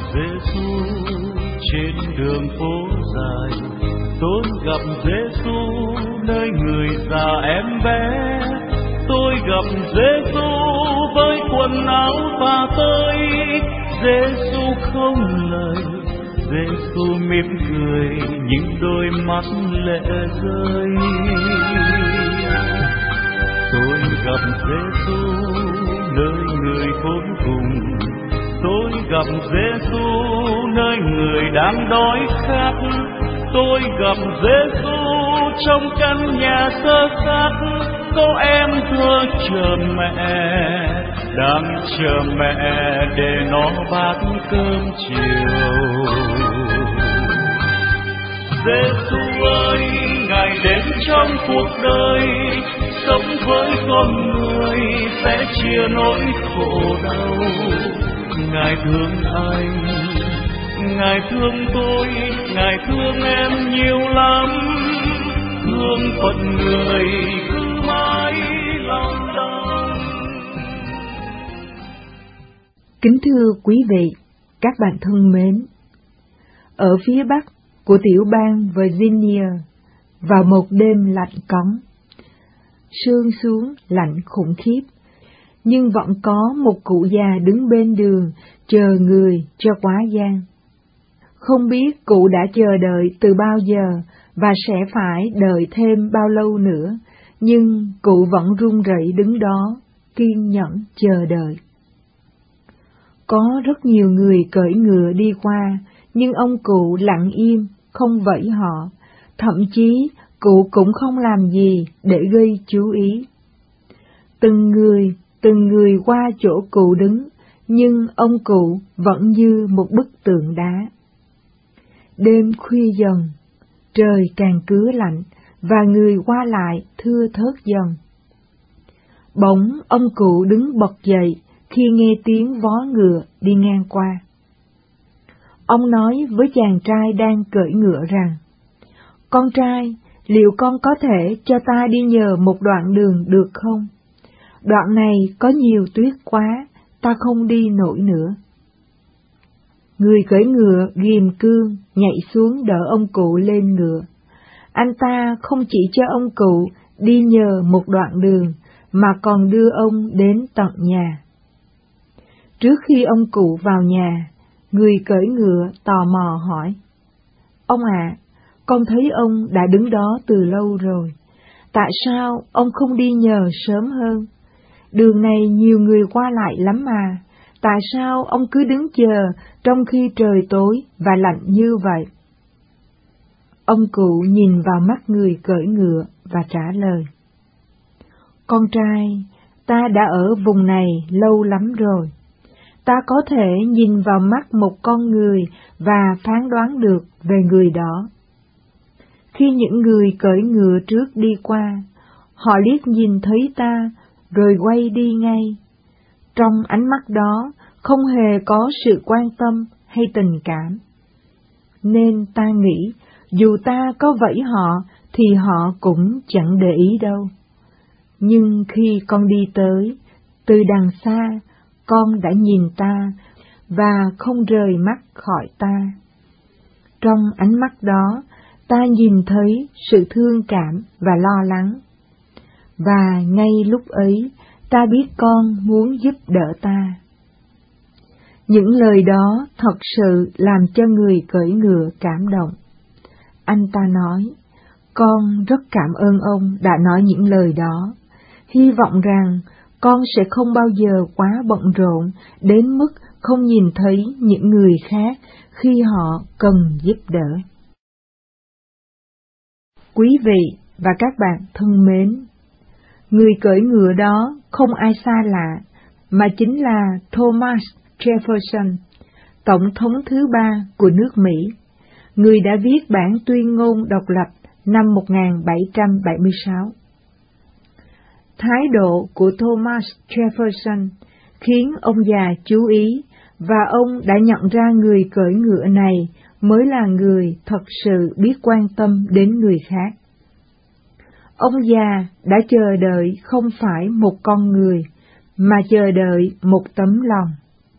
Giêsu trên đường phố dài, tôi gặp Giêsu nơi người già em bé. Tôi gặp Giêsu với quần áo và tơi, Giêsu không lời, Giêsu mỉm cười, những đôi mắt lệ rơi. Tôi gặp Giêsu nơi người khốn cùng, tôi gặp Giêsu nơi người đang đói khát. Tôi gặp Giêsu trong căn nhà xơ xác, có em thơ chờ mẹ, đang chờ mẹ để nó bát cơm chiều. Giêsu ơi, Ngài đến trong cuộc đời, sống với con người sẽ chia nỗi khổ đau. Ngài thương anh, Ngài thương tôi, Ngài thương em nhiều lắm. Thương phận người cứ mãi lòng đau. Kính thưa quý vị, các bạn thân mến, ở phía bắc của tiểu bang Virginia, vào một đêm lạnh cóng, sương xuống lạnh khủng khiếp, nhưng vẫn có một cụ già đứng bên đường chờ người cho quá gian. Không biết cụ đã chờ đợi từ bao giờ và sẽ phải đợi thêm bao lâu nữa, nhưng cụ vẫn run rẩy đứng đó, kiên nhẫn chờ đợi. Có rất nhiều người cưỡi ngựa đi qua, nhưng ông cụ lặng im, không vẫy họ, thậm chí cụ cũng không làm gì để gây chú ý. Từng người qua chỗ cụ đứng, nhưng ông cụ vẫn như một bức tượng đá. Đêm khuya dần, trời càng cứa lạnh, và người qua lại thưa thớt dần. Bỗng ông cụ đứng bật dậy khi nghe tiếng vó ngựa đi ngang qua. Ông nói với chàng trai đang cưỡi ngựa rằng, "Con trai, liệu con có thể cho ta đi nhờ một đoạn đường được không? Đoạn này có nhiều tuyết quá, ta không đi nổi nữa." Người cưỡi ngựa ghìm cương nhảy xuống đỡ ông cụ lên ngựa. Anh ta không chỉ cho ông cụ đi nhờ một đoạn đường, mà còn đưa ông đến tận nhà. Trước khi ông cụ vào nhà, người cưỡi ngựa tò mò hỏi, "Ông ạ, con thấy ông đã đứng đó từ lâu rồi. Tại sao ông không đi nhờ sớm hơn? Đường này nhiều người qua lại lắm mà. Tại sao ông cứ đứng chờ trong khi trời tối và lạnh như vậy?" Ông cụ nhìn vào mắt người cưỡi ngựa và trả lời, "Con trai, ta đã ở vùng này lâu lắm rồi. Ta có thể nhìn vào mắt một con người và phán đoán được về người đó. Khi những người cưỡi ngựa trước đi qua, họ liếc nhìn thấy ta rồi quay đi ngay. Trong ánh mắt đó không hề có sự quan tâm hay tình cảm. Nên ta nghĩ dù ta có vẫy họ thì họ cũng chẳng để ý đâu. Nhưng khi con đi tới, từ đằng xa, con đã nhìn ta và không rời mắt khỏi ta. Trong ánh mắt đó, ta nhìn thấy sự thương cảm và lo lắng. Và ngay lúc ấy, ta biết con muốn giúp đỡ ta." Những lời đó thật sự làm cho người cưỡi ngựa cảm động. Anh ta nói, "Con rất cảm ơn ông đã nói những lời đó. Hy vọng rằng con sẽ không bao giờ quá bận rộn đến mức không nhìn thấy những người khác khi họ cần giúp đỡ." Quý vị và các bạn thân mến, người cưỡi ngựa đó không ai xa lạ, mà chính là Thomas Jefferson, Tổng thống thứ 3 của nước Mỹ, người đã viết bản tuyên ngôn độc lập năm 1776. Thái độ của Thomas Jefferson khiến ông già chú ý, và ông đã nhận ra người cưỡi ngựa này mới là người thật sự biết quan tâm đến người khác. Ông già đã chờ đợi không phải một con người, mà chờ đợi một tấm lòng.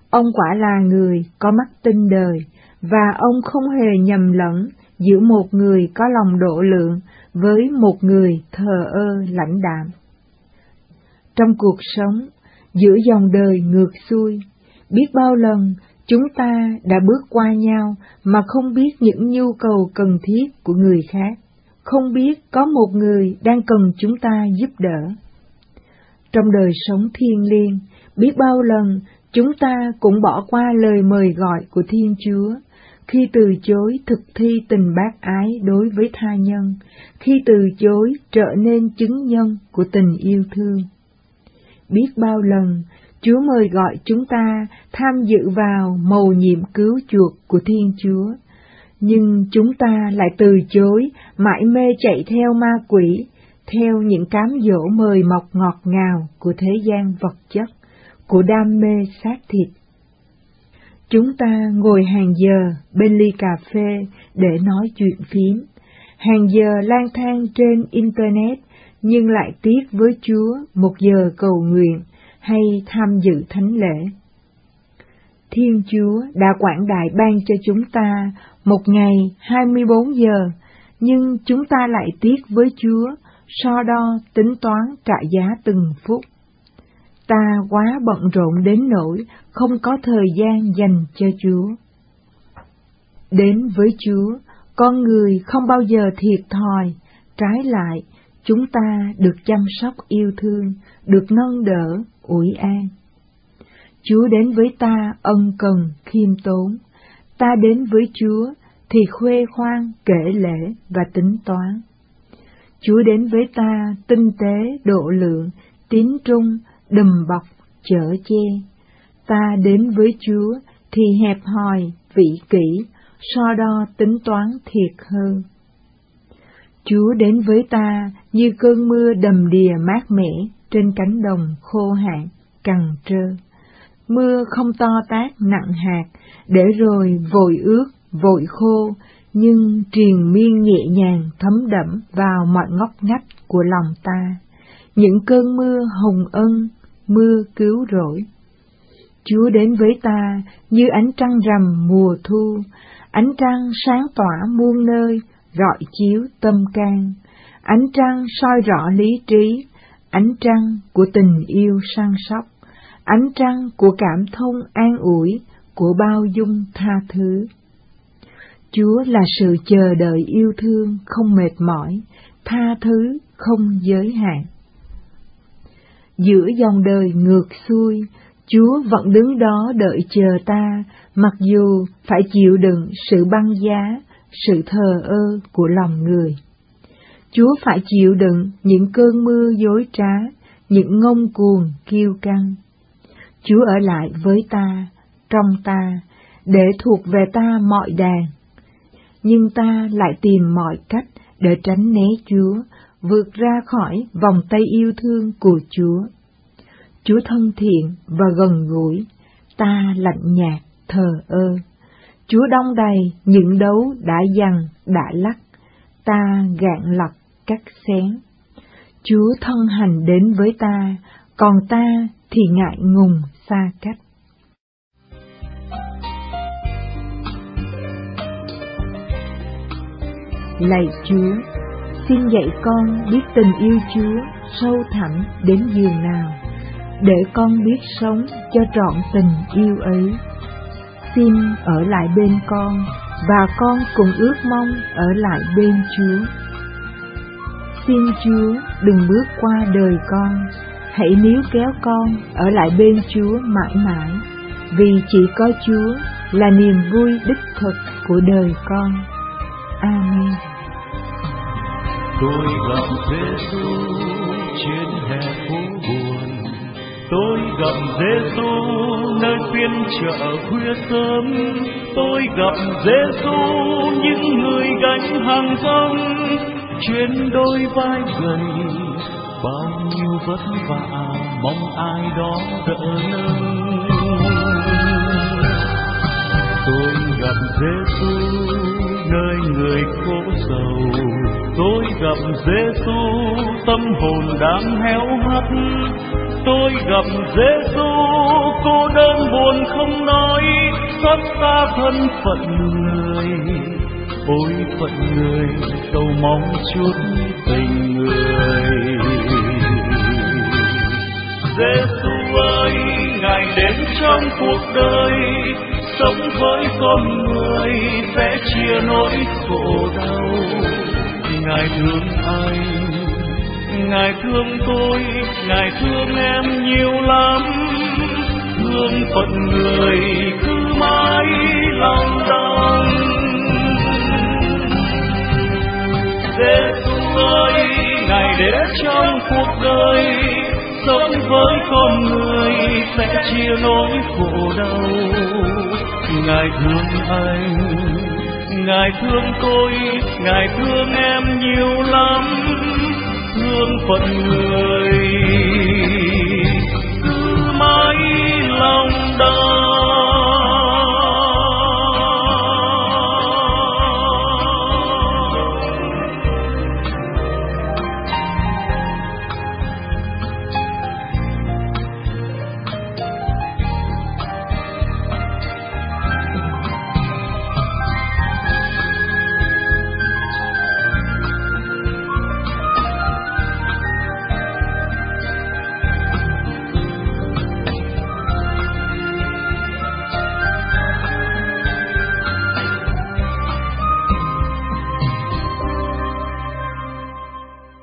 Ông quả là người có mắt tinh đời, và ông không hề nhầm lẫn giữa một người có lòng độ lượng với một người thờ ơ lãnh đạm. Trong cuộc sống, giữa dòng đời ngược xuôi, biết bao lần chúng ta đã bước qua nhau mà không biết những nhu cầu cần thiết của người khác, không biết có một người đang cần chúng ta giúp đỡ. Trong đời sống thiêng liêng, biết bao lần chúng ta cũng bỏ qua lời mời gọi của Thiên Chúa, khi từ chối thực thi tình bác ái đối với tha nhân, khi từ chối trở nên chứng nhân của tình yêu thương. Biết bao lần Chúa mời gọi chúng ta tham dự vào mầu nhiệm cứu chuộc của Thiên Chúa, nhưng chúng ta lại từ chối, mải mê chạy theo ma quỷ, theo những cám dỗ mời mọc ngọt ngào của thế gian vật chất, của đam mê xác thịt. Chúng ta ngồi hàng giờ bên ly cà phê để nói chuyện phím, hàng giờ lang thang trên Internet, nhưng lại tiếc với Chúa một giờ cầu nguyện hay tham dự thánh lễ. Thiên Chúa đã quảng đại ban cho chúng ta một ngày 24 giờ, nhưng chúng ta lại tiếc với Chúa, so đo tính toán trả giá từng phút. Ta quá bận rộn đến nỗi không có thời gian dành cho Chúa. Đến với Chúa, con người không bao giờ thiệt thòi, trái lại, chúng ta được chăm sóc yêu thương, được nâng đỡ, ủi an. Chúa đến với ta ân cần, khiêm tốn, ta đến với Chúa thì khuê khoang, kể lễ và tính toán. Chúa đến với ta tinh tế, độ lượng, tín trung, đùm bọc, chở che. Ta đến với Chúa thì hẹp hòi, vị kỷ, so đo tính toán thiệt hơn. Chúa đến với ta như cơn mưa đầm đìa mát mẻ trên cánh đồng khô hạn, cằn trơ. Mưa không to tát nặng hạt, để rồi vội ướt, vội khô, nhưng triền miên nhẹ nhàng thấm đẫm vào mọi ngóc ngách của lòng ta. Những cơn mưa hồng ân, mưa cứu rỗi. Chúa đến với ta như ánh trăng rằm mùa thu, ánh trăng sáng tỏa muôn nơi, rọi chiếu tâm can, ánh trăng soi rõ lý trí, ánh trăng của tình yêu săn sóc, ánh trăng của cảm thông an ủi, của bao dung tha thứ. Chúa là sự chờ đợi yêu thương không mệt mỏi, tha thứ không giới hạn. Giữa dòng đời ngược xuôi, Chúa vẫn đứng đó đợi chờ ta, mặc dù phải chịu đựng sự băng giá, sự thờ ơ của lòng người. Chúa phải chịu đựng những cơn mưa dối trá, những ngông cuồng kiêu căng. Chúa ở lại với ta, trong ta, để thuộc về ta mọi đàn. Nhưng ta lại tìm mọi cách để tránh né Chúa, vượt ra khỏi vòng tay yêu thương của Chúa. Chúa thân thiện và gần gũi, ta lạnh nhạt, thờ ơ. Chúa đong đầy những đấu đã dằn, đã lắc, ta gạn lọc, cắt xén. Chúa thân hành đến với ta, còn ta thì ngại ngùng xa cách. Lạy Chúa, xin dạy con biết tình yêu Chúa sâu thẳm đến giường nào, để con biết sống cho trọn tình yêu ấy. Xin ở lại bên con, và con cũng ước mong ở lại bên Chúa. Xin Chúa đừng bước qua đời con, hãy níu kéo con ở lại bên Chúa mãi mãi, vì chỉ có Chúa là niềm vui đích thực của đời con. Amen. Tôi gặp Giêsu trên hè phố buồn, tôi gặp Giêsu nơi phiên chợ khuya sớm, tôi gặp Giêsu những người gánh hàng rong, trên đôi vai gầy bao nhiêu vất vả, mong ai đó đỡ nâng. Tôi gặp Giêsu nơi người khổ sầu, tôi gặp Giêsu tâm hồn đang héo hắt, tôi gặp Giêsu cô đơn buồn không nói, xót xa thân phận người. Ôi phận người, cầu mong chút tình người. Giêsu ơi, Ngài đến trong cuộc đời, sống với con người sẽ chia nỗi khổ đau. Ngài thương anh, Ngài thương tôi, Ngài thương em nhiều lắm. Thương phận người cứ mãi lòng đong. Giêsu ơi, Ngài đến trong cuộc đời, sống với con người sẽ chia nỗi khổ đau. Ngài thương anh, Ngài thương tôi, Ngài thương em nhiều lắm. Thương phận người